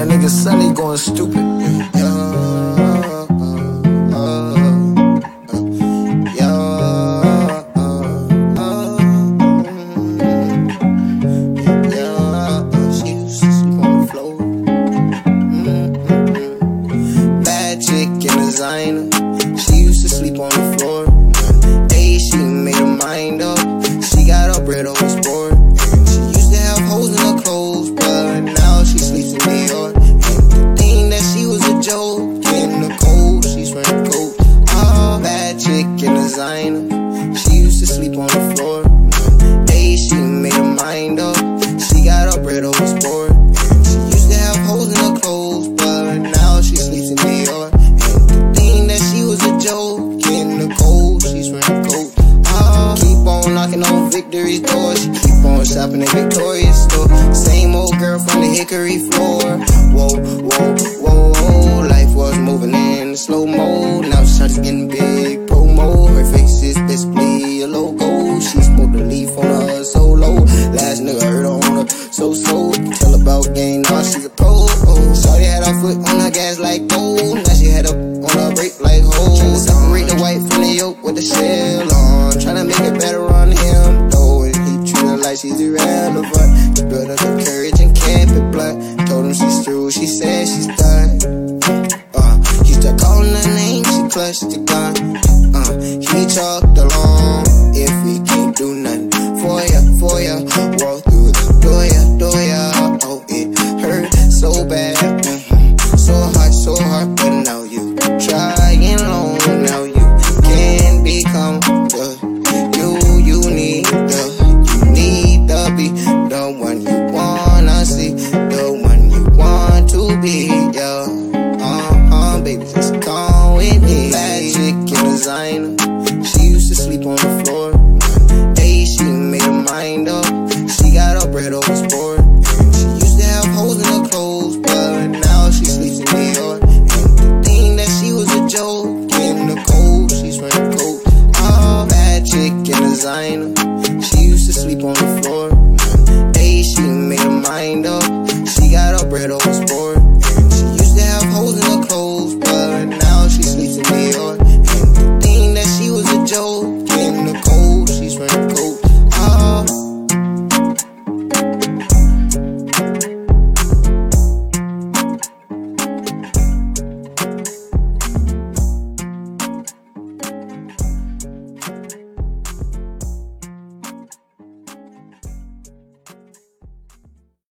nigga Sully going stupid. She used to sleep on the floor. Bad chick in designer. She used to sleep on the floor. Hey, she made her mind up. She got her bread over sport. She used to have holes in her clothes, but now she sleeps in New York. And the thing that she was a joke in the cold, she's wearing coat. Bad chick in designer. She used to sleep on the floor. Hey, she made her mind up. She got her bread over sport. She used to have holes in her clothes, but now she sleeps in New York. And the thing that she was a joke in the cold, she's wearing coat. Keep on knocking on Victory's door. She keep on shopping at Victoria's store. Same old girl from the hickory floor. Whoa, whoa, whoa, whoa. Life was moving in slow mo. Now she's getting big promo. Her face is basically a logo. She smoked a leaf on her solo. Last nigga heard her on her so. Tell about game, now she's a pro. Shorty had her foot on her gas like gold. Now she had up on her brake like hoes. Tryna separate the white from the yolk with the shell on. Tryna make it better on him, though. And he treat her like she's irrelevant. He built up the courage and kept it blunt. Told him she's through, she said she's done. He started calling her name, she clutched the gun. He talked along. If he can't do nothing for ya, walk through the door, ya. Oh, it hurt so bad, so hard, but now you trying long. Now you can become you need to be the one you wanna see, the one you want to be, yeah. Baby, just come with me. Bad chick in designer. She used to sleep on the floor. Hey, she made her mind up. She got her bread over sport. She used to have holes in her clothes, but now she sleeps in New York. And the thing that she was a joke in the cold, she's wearing coat. Bad chick in designer. She used to sleep on the floor. Hey, she made her mind up. She got her bread over sport.